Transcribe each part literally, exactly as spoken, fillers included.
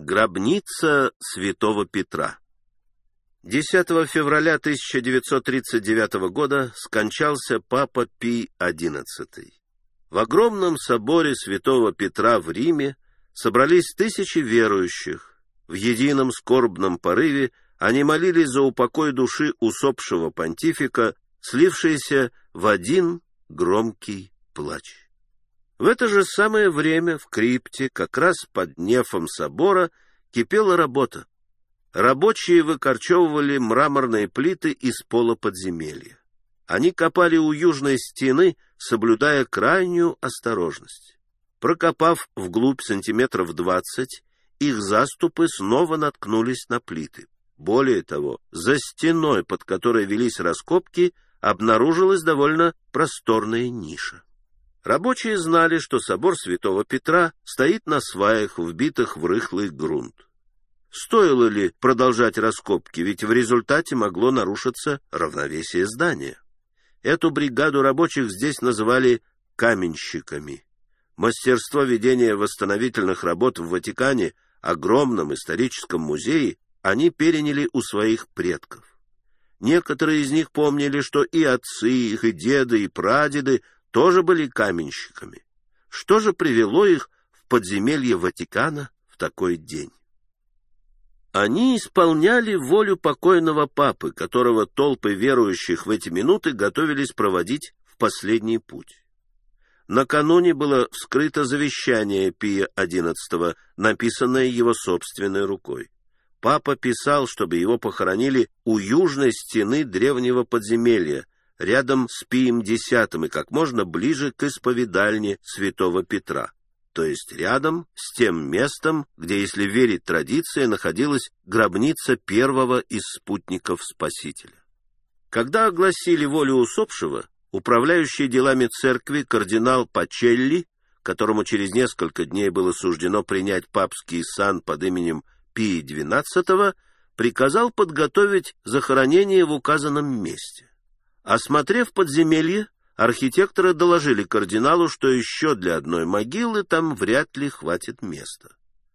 Гробница святого Петра. десятого февраля тысяча девятьсот тридцать девятого года скончался папа Пий одиннадцатый. В огромном соборе святого Петра в Риме собрались тысячи верующих. В едином скорбном порыве они молились за упокой души усопшего понтифика, слившейся в один громкий плач. В это же самое время в крипте, как раз под нефом собора, кипела работа. Рабочие выкорчевывали мраморные плиты из пола подземелья. Они копали у южной стены, соблюдая крайнюю осторожность. Прокопав вглубь сантиметров двадцать, их заступы снова наткнулись на плиты. Более того, за стеной, под которой велись раскопки, обнаружилась довольно просторная ниша. Рабочие знали, что собор святого Петра стоит на сваях, вбитых в рыхлый грунт. Стоило ли продолжать раскопки, ведь в результате могло нарушиться равновесие здания. Эту бригаду рабочих здесь называли каменщиками. Мастерство ведения восстановительных работ в Ватикане, огромном историческом музее, они переняли у своих предков. Некоторые из них помнили, что и отцы их, и деды, и прадеды тоже были каменщиками. Что же привело их в подземелье Ватикана в такой день? Они исполняли волю покойного папы, которого толпы верующих в эти минуты готовились проводить в последний путь. Накануне было вскрыто завещание Пия одиннадцатого, написанное его собственной рукой. Папа писал, чтобы его похоронили у южной стены древнего подземелья, рядом с Пием десятым и как можно ближе к исповедальне святого Петра, то есть рядом с тем местом, где, если верить традиции, находилась гробница первого из спутников Спасителя. Когда огласили волю усопшего, управляющий делами церкви кардинал Пачелли, которому через несколько дней было суждено принять папский сан под именем Пия двенадцатого, приказал подготовить захоронение в указанном месте. Осмотрев подземелье, архитекторы доложили кардиналу, что еще для одной могилы там вряд ли хватит места.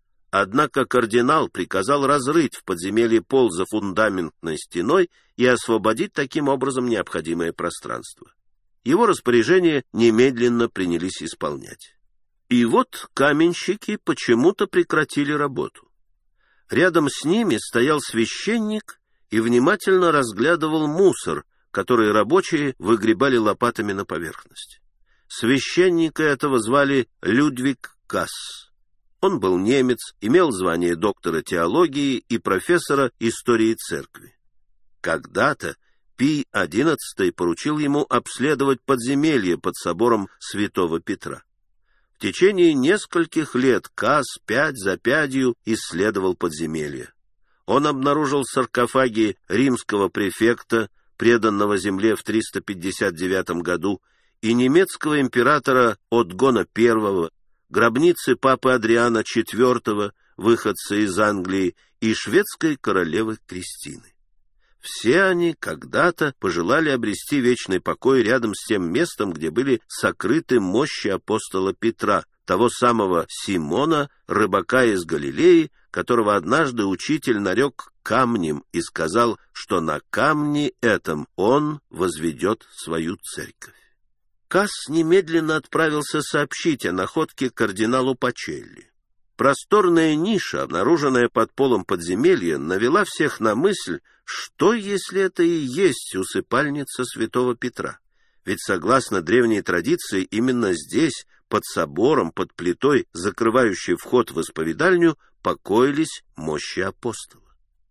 Однако кардинал приказал разрыть в подземелье пол за фундаментной стеной и освободить таким образом необходимое пространство. Его распоряжение немедленно принялись исполнять. И вот каменщики почему-то прекратили работу. Рядом с ними стоял священник и внимательно разглядывал мусор, который рабочие выгребали лопатами на поверхность. Священника этого звали Людвиг Касс. Он был немец, имел звание доктора теологии и профессора истории церкви. Когда-то Пий одиннадцатый поручил ему обследовать подземелье под собором святого Петра. В течение нескольких лет Касс пядь за пядью исследовал подземелье. Он обнаружил саркофаги римского префекта, преданного земле в триста пятьдесят девятом году, и немецкого императора Отгона I, гробницы папы Адриана четвёртого, выходца из Англии, и шведской королевы Кристины. Все они когда-то пожелали обрести вечный покой рядом с тем местом, где были сокрыты мощи апостола Петра, того самого Симона, рыбака из Галилеи, которого однажды учитель нарек камнем и сказал, что на камне этом он возведет свою церковь. Касс немедленно отправился сообщить о находке кардиналу Пачелли. Просторная ниша, обнаруженная под полом подземелья, навела всех на мысль, что если это и есть усыпальница святого Петра. Ведь, согласно древней традиции, именно здесь, под собором, под плитой, закрывающей вход в исповедальню, покоились мощи апостола.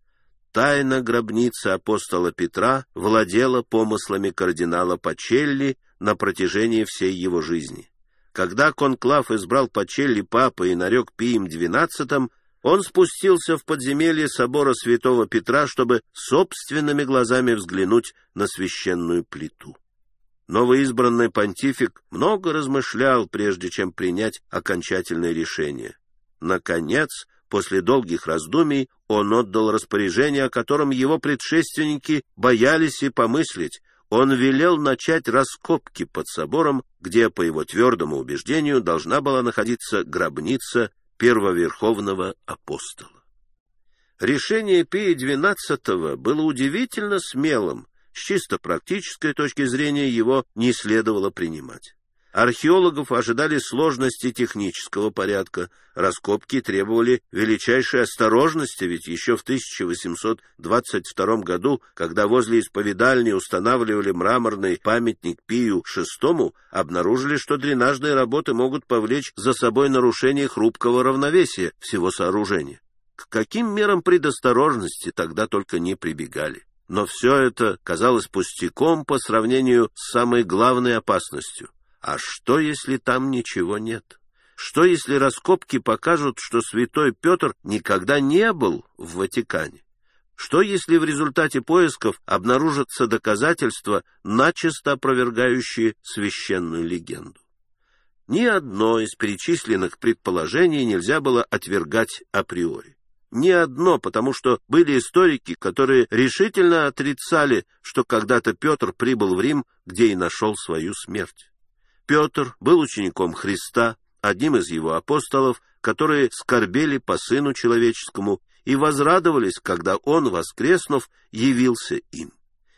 Тайна гробницы апостола Петра владела помыслами кардинала Пачелли на протяжении всей его жизни. Когда конклав избрал Пачелли папой и нарек Пием двенадцатым, он спустился в подземелье собора святого Петра, чтобы собственными глазами взглянуть на священную плиту. Новоизбранный понтифик много размышлял, прежде чем принять окончательное решение. Наконец, после долгих раздумий, он отдал распоряжение, о котором его предшественники боялись и помыслить. Он велел начать раскопки под собором, где, по его твердому убеждению, должна была находиться гробница первоверховного апостола. Решение Пия двенадцатого было удивительно смелым, с чисто практической точки зрения его не следовало принимать. Археологов ожидали сложности технического порядка, раскопки требовали величайшей осторожности, ведь еще в тысяча восемьсот двадцать втором году, когда возле исповедальни устанавливали мраморный памятник Пию шестому, обнаружили, что дренажные работы могут повлечь за собой нарушение хрупкого равновесия всего сооружения. К каким мерам предосторожности тогда только не прибегали. Но все это казалось пустяком по сравнению с самой главной опасностью. А что, если там ничего нет? Что, если раскопки покажут, что святой Петр никогда не был в Ватикане? Что, если в результате поисков обнаружатся доказательства, начисто опровергающие священную легенду? Ни одно из перечисленных предположений нельзя было отвергать априори. Ни одно, потому что были историки, которые решительно отрицали, что когда-то Петр прибыл в Рим, где и нашел свою смерть. Петр был учеником Христа, одним из его апостолов, которые скорбели по Сыну Человеческому и возрадовались, когда Он, воскреснув, явился им.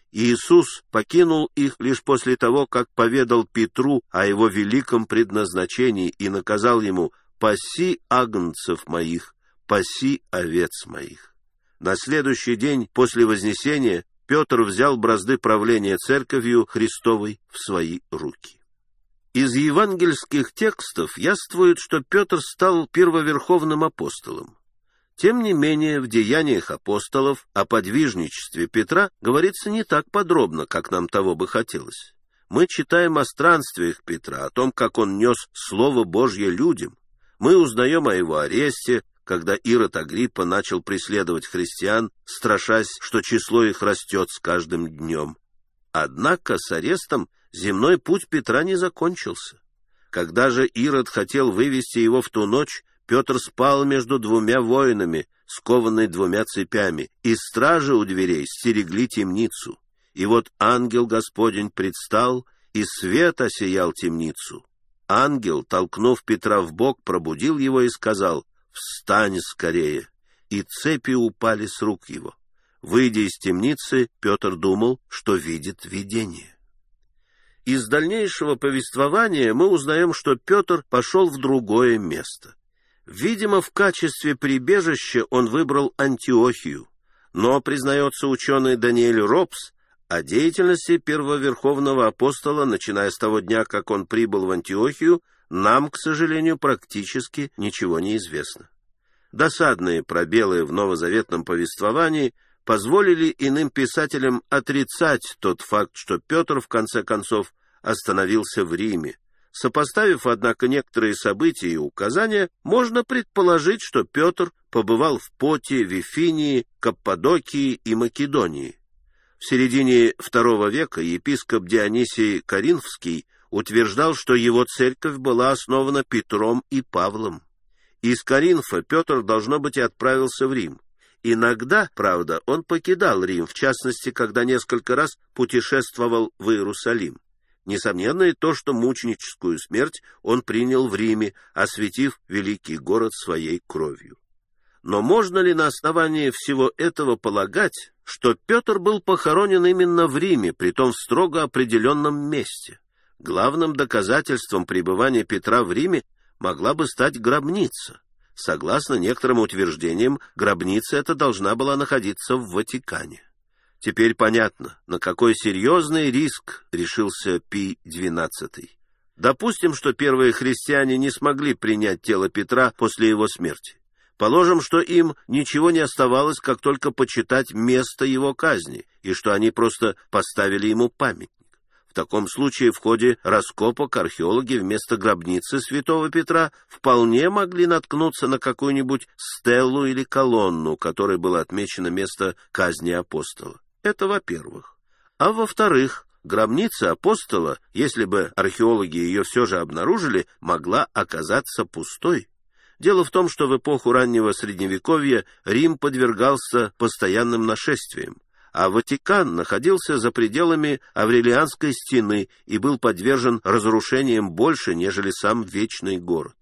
Иисус покинул их лишь после того, как поведал Петру о его великом предназначении и наказал ему: «Паси агнцев моих, паси овец моих». На следующий день после Вознесения Петр взял бразды правления Церковью Христовой в свои руки. Из евангельских текстов яствует, что Петр стал первоверховным апостолом. Тем не менее, в деяниях апостолов о подвижничестве Петра говорится не так подробно, как нам того бы хотелось. Мы читаем о странствиях Петра, о том, как он нес Слово Божье людям. Мы узнаем о его аресте, когда Ирод Агриппа начал преследовать христиан, страшась, что число их растет с каждым днем. Однако с арестом земной путь Петра не закончился. Когда же Ирод хотел вывести его в ту ночь, Петр спал между двумя воинами, скованный двумя цепями, и стражи у дверей стерегли темницу. И вот ангел Господень предстал, и свет осиял темницу. Ангел, толкнув Петра в бок, пробудил его и сказал: «Встань скорее!» И цепи упали с рук его. Выйдя из темницы, Петр думал, что видит видение. Из дальнейшего повествования мы узнаем, что Петр пошел в другое место. Видимо, в качестве прибежища он выбрал Антиохию, но, признается ученый Даниэль Робс, о деятельности первоверховного апостола, начиная с того дня, как он прибыл в Антиохию, нам, к сожалению, практически ничего не известно. Досадные пробелы в новозаветном повествовании позволили иным писателям отрицать тот факт, что Петр, в конце концов, остановился в Риме. Сопоставив, однако, некоторые события и указания, можно предположить, что Петр побывал в Поте, Вифинии, Каппадокии и Македонии. В середине второго века епископ Дионисий Коринфский утверждал, что его церковь была основана Петром и Павлом. Из Коринфа Петр, должно быть, и отправился в Рим. Иногда, правда, он покидал Рим, в частности, когда несколько раз путешествовал в Иерусалим. Несомненно и то, что мученическую смерть он принял в Риме, осветив великий город своей кровью. Но можно ли на основании всего этого полагать, что Петр был похоронен именно в Риме, притом в строго определенном месте? Главным доказательством пребывания Петра в Риме могла бы стать гробница. Согласно некоторым утверждениям, гробница эта должна была находиться в Ватикане. Теперь понятно, на какой серьезный риск решился Пий двенадцатый. Допустим, что первые христиане не смогли принять тело Петра после его смерти. Положим, что им ничего не оставалось, как только почитать место его казни, и что они просто поставили ему памятник. В таком случае в ходе раскопок археологи вместо гробницы святого Петра вполне могли наткнуться на какую-нибудь стеллу или колонну, которой было отмечено место казни апостола. Это во-первых. А во-вторых, гробница апостола, если бы археологи ее все же обнаружили, могла оказаться пустой. Дело в том, что в эпоху раннего Средневековья Рим подвергался постоянным нашествиям, а Ватикан находился за пределами Аврелианской стены и был подвержен разрушениям больше, нежели сам Вечный город.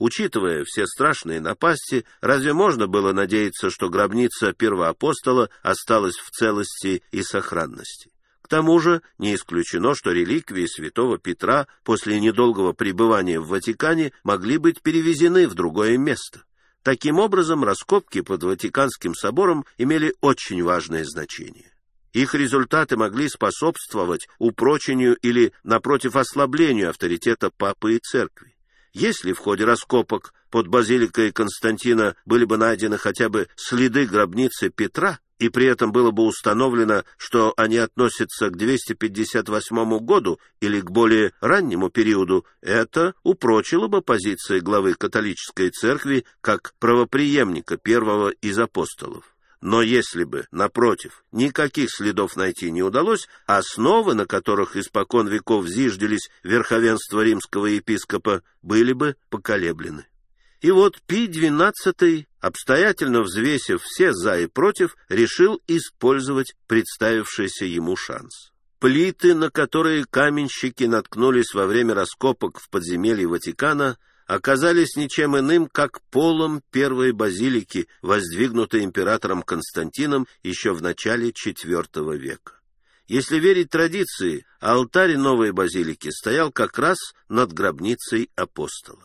Учитывая все страшные напасти, разве можно было надеяться, что гробница первоапостола осталась в целости и сохранности? К тому же не исключено, что реликвии святого Петра после недолгого пребывания в Ватикане могли быть перевезены в другое место. Таким образом, раскопки под Ватиканским собором имели очень важное значение. Их результаты могли способствовать упрочению или, напротив, ослаблению авторитета папы и церкви. Если в ходе раскопок под базиликой Константина были бы найдены хотя бы следы гробницы Петра, и при этом было бы установлено, что они относятся к двести пятьдесят восьмому году или к более раннему периоду, это упрочило бы позиции главы католической церкви как правопреемника первого из апостолов. Но если бы, напротив, никаких следов найти не удалось, основы, на которых испокон веков зиждились верховенство римского епископа, были бы поколеблены. И вот Пий двенадцатый, обстоятельно взвесив все «за» и «против», решил использовать представившийся ему шанс. Плиты, на которые каменщики наткнулись во время раскопок в подземелье Ватикана, оказались ничем иным, как полом первой базилики, воздвигнутой императором Константином еще в начале четвертого века. Если верить традиции, алтарь новой базилики стоял как раз над гробницей апостола.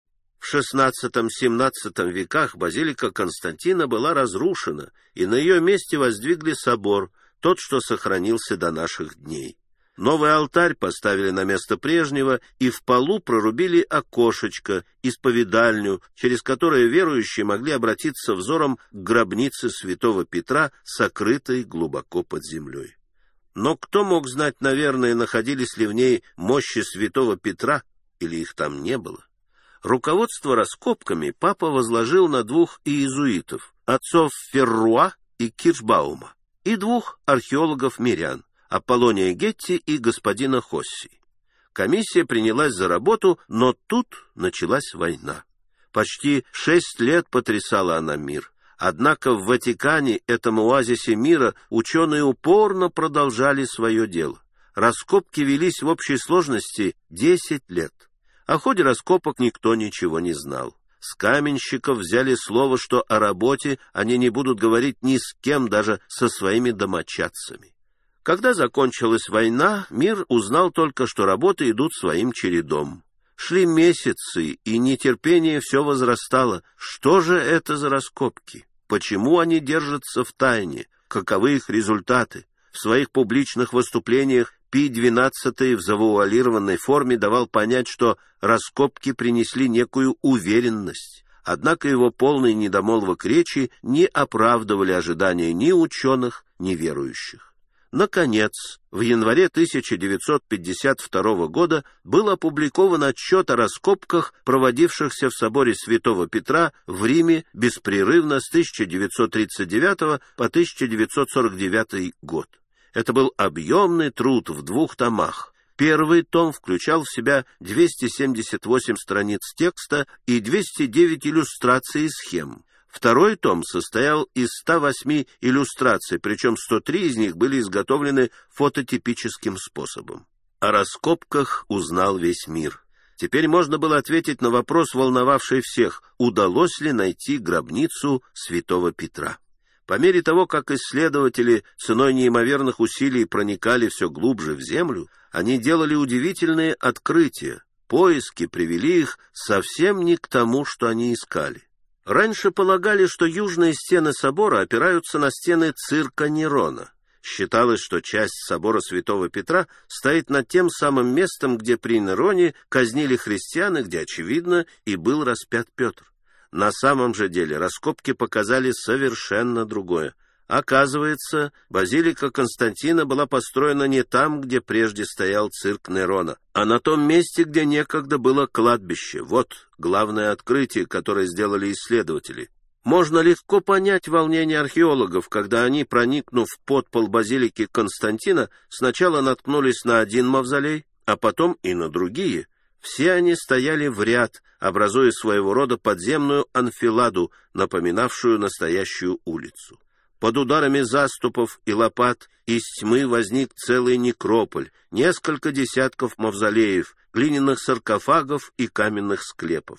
В шестнадцатом-семнадцатом веках базилика Константина была разрушена, и на ее месте воздвигли собор, тот, что сохранился до наших дней. Новый алтарь поставили на место прежнего, и в полу прорубили окошечко, исповедальню, через которое верующие могли обратиться взором к гробнице святого Петра, сокрытой глубоко под землей. Но кто мог знать, наверное, находились ли в ней мощи святого Петра, или их там не было? Руководство раскопками папа возложил на двух иезуитов, отцов Ферруа и Киршбаума, и двух археологов-мирян, Аполлония Гетти и господина Хосси. Комиссия принялась за работу, но тут началась война. Почти шесть лет потрясала она мир. Однако в Ватикане, этом оазисе мира, ученые упорно продолжали свое дело. Раскопки велись в общей сложности десять лет. О ходе раскопок никто ничего не знал. С каменщиков взяли слово, что о работе они не будут говорить ни с кем, даже со своими домочадцами. Когда закончилась война, мир узнал только, что работы идут своим чередом. Шли месяцы, и нетерпение все возрастало. Что же это за раскопки? Почему они держатся в тайне? Каковы их результаты? В своих публичных выступлениях Пий двенадцатый в завуалированной форме давал понять, что раскопки принесли некую уверенность. Однако его полный недомолвок речи не оправдывали ожидания ни ученых, ни верующих. Наконец, в январе тысяча девятьсот пятьдесят второго года был опубликован отчет о раскопках, проводившихся в соборе Святого Петра в Риме беспрерывно с тысяча девятьсот тридцать девятого по тысяча девятьсот сорок девятый год. Это был объемный труд в двух томах. Первый том включал в себя двести семьдесят восемь страниц текста и двести девять иллюстраций и схем. Второй том состоял из ста восьми иллюстраций, причем сто три из них были изготовлены фототипическим способом. О раскопках узнал весь мир. Теперь можно было ответить на вопрос, волновавший всех: удалось ли найти гробницу святого Петра? По мере того, как исследователи ценой неимоверных усилий проникали все глубже в землю, они делали удивительные открытия. Поиски привели их совсем не к тому, что они искали. Раньше полагали, что южные стены собора опираются на стены цирка Нерона. Считалось, что часть собора Святого Петра стоит над тем самым местом, где при Нероне казнили христиан и где, очевидно, и был распят Петр. На самом же деле раскопки показали совершенно другое. Оказывается, базилика Константина была построена не там, где прежде стоял цирк Нерона, а на том месте, где некогда было кладбище. Вот главное открытие, которое сделали исследователи. Можно легко понять волнение археологов, когда они, проникнув в подпол базилики Константина, сначала наткнулись на один мавзолей, а потом и на другие. Все они стояли в ряд, образуя своего рода подземную анфиладу, напоминавшую настоящую улицу. Под ударами заступов и лопат из тьмы возник целый некрополь, несколько десятков мавзолеев, глиняных саркофагов и каменных склепов.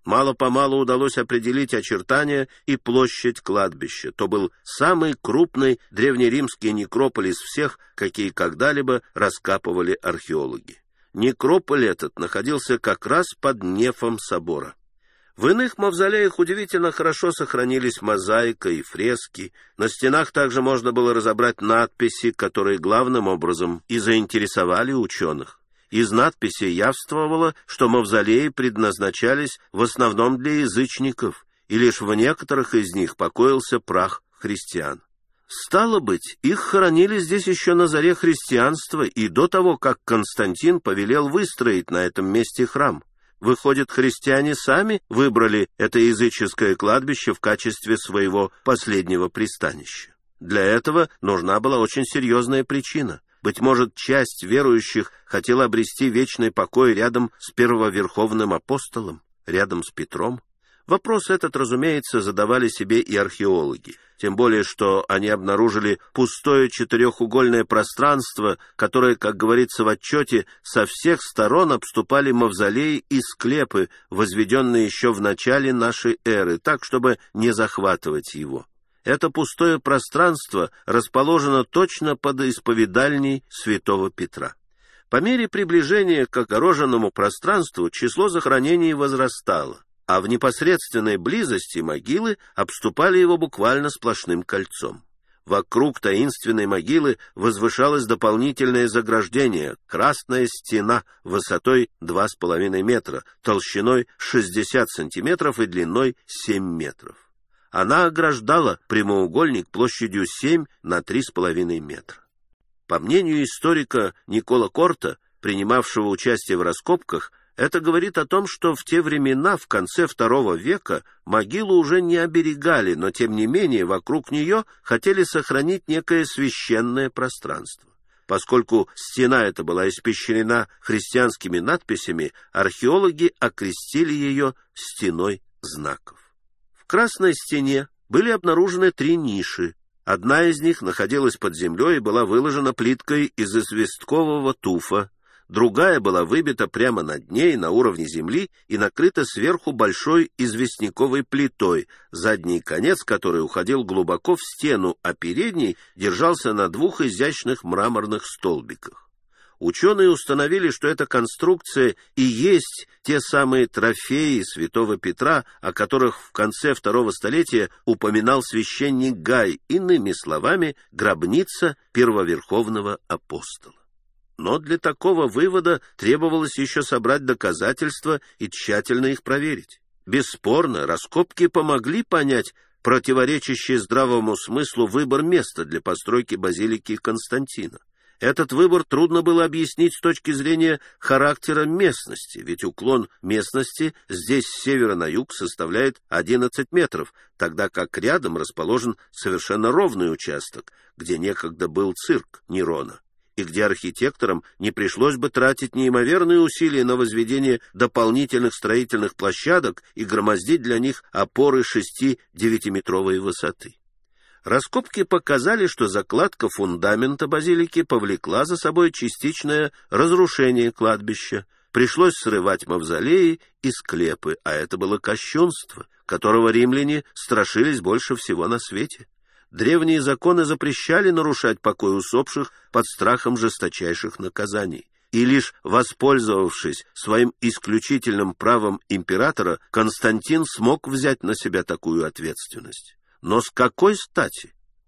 Мало-помалу удалось определить очертания и площадь кладбища. То был самый крупный древнеримский некрополь из всех, какие когда-либо раскапывали археологи. Некрополь этот находился как раз под нефом собора. В иных мавзолеях удивительно хорошо сохранились мозаика и фрески. На стенах также можно было разобрать надписи, которые главным образом и заинтересовали ученых. Из надписей явствовало, что мавзолеи предназначались в основном для язычников, и лишь в некоторых из них покоился прах христиан. Стало быть, их хоронили здесь еще на заре христианства и до того, как Константин повелел выстроить на этом месте храм. Выходит, христиане сами выбрали это языческое кладбище в качестве своего последнего пристанища. Для этого нужна была очень серьезная причина. Быть может, часть верующих хотела обрести вечный покой рядом с первоверховным апостолом, рядом с Петром. Вопрос этот, разумеется, задавали себе и археологи, тем более что они обнаружили пустое четырехугольное пространство, которое, как говорится в отчете, со всех сторон обступали мавзолеи и склепы, возведенные еще в начале нашей эры, так, чтобы не захватывать его. Это пустое пространство расположено точно под исповедальней святого Петра. По мере приближения к огороженному пространству число захоронений возрастало, а в непосредственной близости могилы обступали его буквально сплошным кольцом. Вокруг таинственной могилы возвышалось дополнительное заграждение, красная стена высотой два с половиной метра, толщиной шестьдесят сантиметров и длиной семь метров. Она ограждала прямоугольник площадью семь на три с половиной метра. По мнению историка Никола Корта, принимавшего участие в раскопках, это говорит о том, что в те времена, в конце второго века, могилу уже не оберегали, но тем не менее вокруг нее хотели сохранить некое священное пространство. Поскольку стена эта была испещрена христианскими надписями, археологи окрестили ее «стеной знаков». В красной стене были обнаружены три ниши. Одна из них находилась под землей и была выложена плиткой из известкового туфа. Другая была выбита прямо над ней, на уровне земли, и накрыта сверху большой известняковой плитой, задний конец которой уходил глубоко в стену, а передний держался на двух изящных мраморных столбиках. Ученые установили, что эта конструкция и есть те самые трофеи святого Петра, о которых в конце второго столетия упоминал священник Гай, иными словами, гробница первоверховного апостола. Но для такого вывода требовалось еще собрать доказательства и тщательно их проверить. Бесспорно, раскопки помогли понять противоречащий здравому смыслу выбор места для постройки базилики Константина. Этот выбор трудно было объяснить с точки зрения характера местности, ведь уклон местности здесь с севера на юг составляет одиннадцать метров, тогда как рядом расположен совершенно ровный участок, где некогда был цирк Нерона, и где архитекторам не пришлось бы тратить неимоверные усилия на возведение дополнительных строительных площадок и громоздить для них опоры шести-девятиметровой высоты. Раскопки показали, что закладка фундамента базилики повлекла за собой частичное разрушение кладбища. Пришлось срывать мавзолеи и склепы, а это было кощунство, которого римляне страшились больше всего на свете. Древние законы запрещали нарушать покой усопших под страхом жесточайших наказаний. И лишь воспользовавшись своим исключительным правом императора, Константин смог взять на себя такую ответственность. Но с какой стати?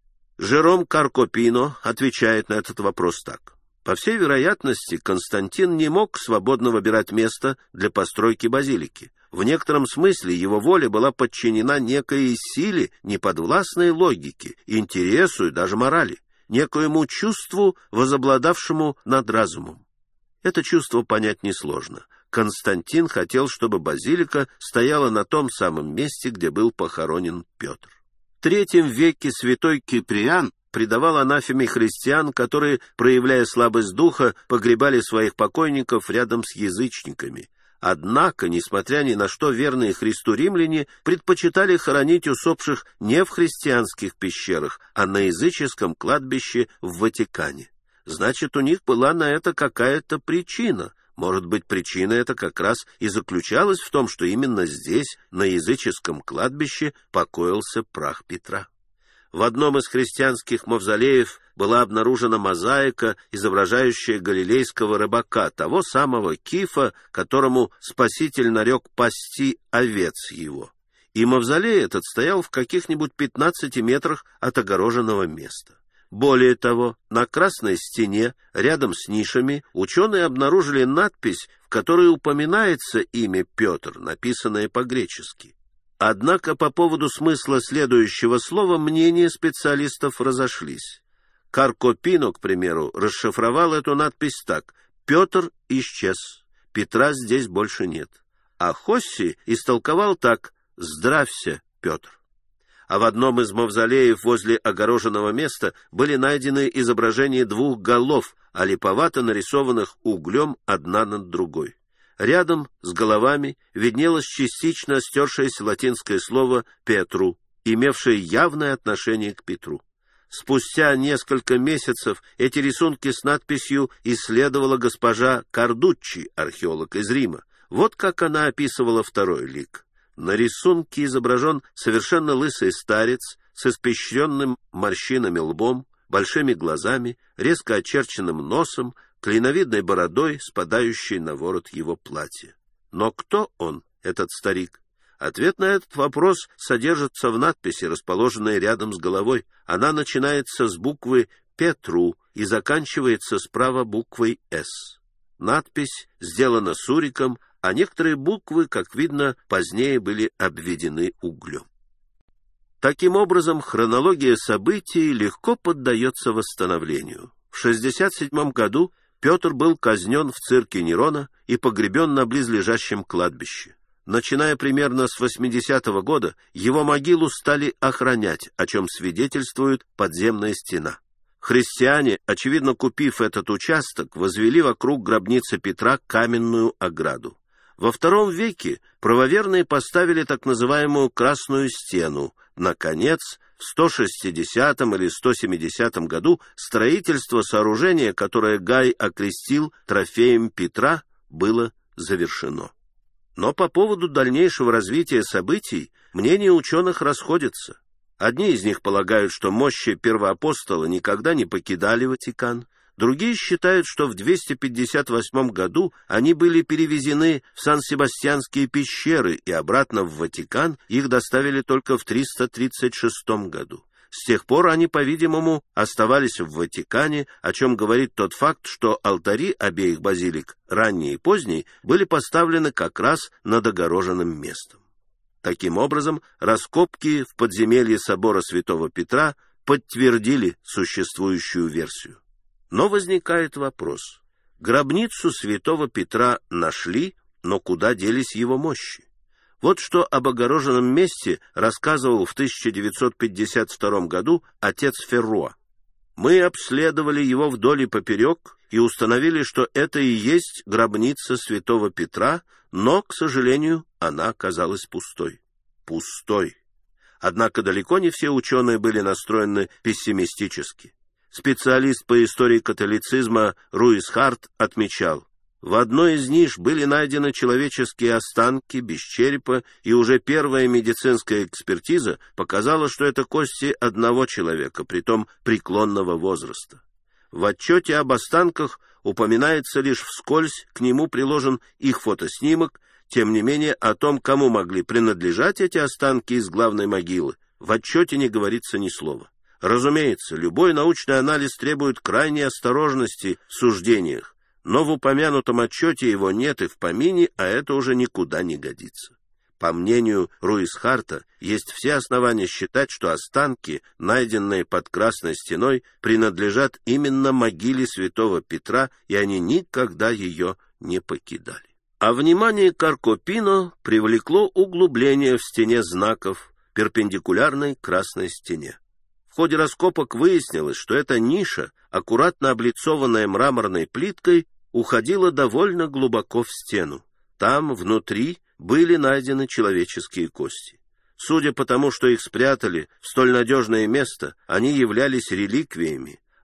Жером Каркопино отвечает на этот вопрос так. По всей вероятности, Константин не мог свободно выбирать место для постройки базилики. В некотором смысле его воля была подчинена некой силе, неподвластной логике, интересу и даже морали, некоему чувству, возобладавшему над разумом. Это чувство понять несложно. Константин хотел, чтобы базилика стояла на том самом месте, где был похоронен Петр. В третьем веке святой Киприан предавал анафеме христиан, которые, проявляя слабость духа, погребали своих покойников рядом с язычниками. Однако, несмотря ни на что, верные Христу римляне предпочитали хоронить усопших не в христианских пещерах, а на языческом кладбище в Ватикане. Значит, у них была на это какая-то причина. Может быть, причина эта как раз и заключалась в том, что именно здесь, на языческом кладбище, покоился прах Петра. В одном из христианских мавзолеев была обнаружена мозаика, изображающая галилейского рыбака, того самого Кифа, которому Спаситель нарек пасти овец его. И мавзолей этот стоял в каких-нибудь пятнадцати метрах от огороженного места. Более того, на красной стене, рядом с нишами, ученые обнаружили надпись, в которой упоминается имя Петр, написанное по-гречески. Однако по поводу смысла следующего слова мнения специалистов разошлись. Каркопино, к примеру, расшифровал эту надпись так: «Петр исчез, Петра здесь больше нет». А Хосси истолковал так: «Здравься, Петр». А в одном из мавзолеев возле огороженного места были найдены изображения двух голов, олиповато нарисованных углем одна над другой. Рядом с головами виднелось частично стершееся латинское слово «Петру», имевшее явное отношение к Петру. Спустя несколько месяцев эти рисунки с надписью исследовала госпожа Кардуччи, археолог из Рима. Вот как она описывала второй лик. На рисунке изображен совершенно лысый старец с испещренным морщинами лбом, большими глазами, резко очерченным носом, клиновидной бородой, спадающей на ворот его платья. Но кто он, этот старик? Ответ на этот вопрос содержится в надписи, расположенной рядом с головой. Она начинается с буквы «Петру» и заканчивается справа буквой «С». Надпись сделана суриком, а некоторые буквы, как видно, позднее были обведены углем. Таким образом, хронология событий легко поддается восстановлению. В шестьдесят седьмом году Петр был казнен в цирке Нерона и погребен на близлежащем кладбище. Начиная примерно с восьмидесятого года, его могилу стали охранять, о чем свидетельствует подземная стена. Христиане, очевидно купив этот участок, возвели вокруг гробницы Петра каменную ограду. Во втором веке правоверные поставили так называемую Красную стену. Наконец, в сто шестидесятом или сто семидесятом году строительство сооружения, которое Гай окрестил трофеем Петра, было завершено. Но по поводу дальнейшего развития событий мнения ученых расходятся. Одни из них полагают, что мощи первоапостола никогда не покидали Ватикан. Другие считают, что в двести пятьдесят восьмом году они были перевезены в Сан-Себастьянские пещеры и обратно в Ватикан их доставили только в триста тридцать шестом году. С тех пор они, по-видимому, оставались в Ватикане, о чем говорит тот факт, что алтари обеих базилик, ранние и поздние, были поставлены как раз над огороженным местом. Таким образом, раскопки в подземелье собора Святого Петра подтвердили существующую версию. Но возникает вопрос. Гробницу святого Петра нашли, но куда делись его мощи? Вот что об огороженном месте рассказывал в тысяча девятьсот пятьдесят втором году отец Ферруа. «Мы обследовали его вдоль и поперек и установили, что это и есть гробница святого Петра, но, к сожалению, она оказалась пустой». Пустой. Однако далеко не все ученые были настроены пессимистически. Специалист по истории католицизма Руис Харт отмечал: в одной из ниш были найдены человеческие останки без черепа, и уже первая медицинская экспертиза показала, что это кости одного человека, притом преклонного возраста. В отчете об останках упоминается лишь вскользь, к нему приложен их фотоснимок. Тем не менее, о том, кому могли принадлежать эти останки из главной могилы, в отчете не говорится ни слова. Разумеется, любой научный анализ требует крайней осторожности в суждениях, но в упомянутом отчете его нет и в помине, а это уже никуда не годится. По мнению Руис Харта, есть все основания считать, что останки, найденные под Красной стеной, принадлежат именно могиле святого Петра, и они никогда ее не покидали. А внимание Каркопино привлекло углубление в стене знаков, перпендикулярной Красной стене. В ходе раскопок выяснилось, что эта ниша, аккуратно облицованная мраморной плиткой, уходила довольно глубоко в стену. Там, внутри, были найдены человеческие кости. Судя по тому, что их спрятали в столь надежное место, они являлись реликвиями.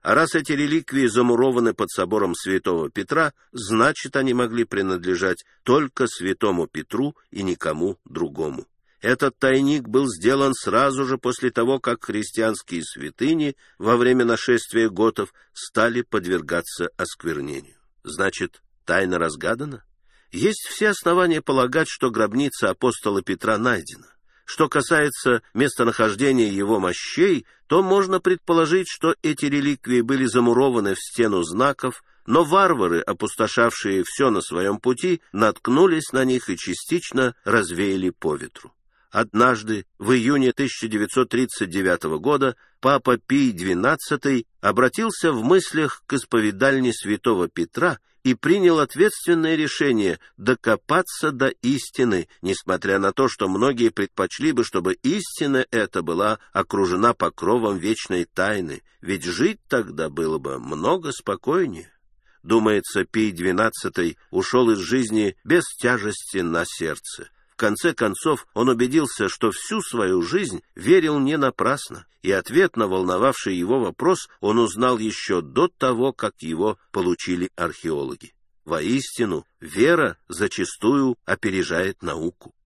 А раз эти реликвии замурованы под собором святого Петра, значит, они могли принадлежать только святому Петру и никому другому. Этот тайник был сделан сразу же после того, как христианские святыни во время нашествия готов стали подвергаться осквернению. Значит, тайна разгадана? Есть все основания полагать, что гробница апостола Петра найдена. Что касается местонахождения его мощей, то можно предположить, что эти реликвии были замурованы в стену знаков, но варвары, опустошавшие все на своем пути, наткнулись на них и частично развеяли по ветру. Однажды, в июне тысяча девятьсот тридцать девятого года, папа Пий двенадцатый обратился в мыслях к исповедальне святого Петра и принял ответственное решение докопаться до истины, несмотря на то, что многие предпочли бы, чтобы истина эта была окружена покровом вечной тайны, ведь жить тогда было бы много спокойнее. Думается, Пий двенадцатый ушел из жизни без тяжести на сердце. В конце концов, он убедился, что всю свою жизнь верил не напрасно, и ответ на волновавший его вопрос он узнал еще до того, как его получили археологи. Воистину, вера зачастую опережает науку.